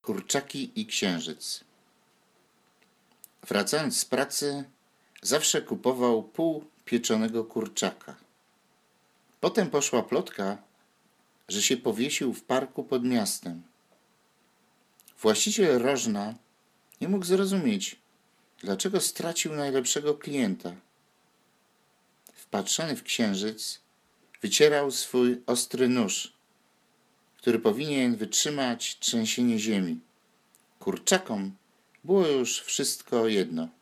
Kurczaki i księżyc. Wracając z pracy, zawsze kupował pół pieczonego kurczaka. Potem poszła plotka, że się powiesił w parku pod miastem. Właściciel rożna nie mógł zrozumieć, dlaczego stracił najlepszego klienta. Wpatrzony w księżyc, wycierał swój ostry nóż, który powinien wytrzymać trzęsienie ziemi. Kurczakom było już wszystko jedno.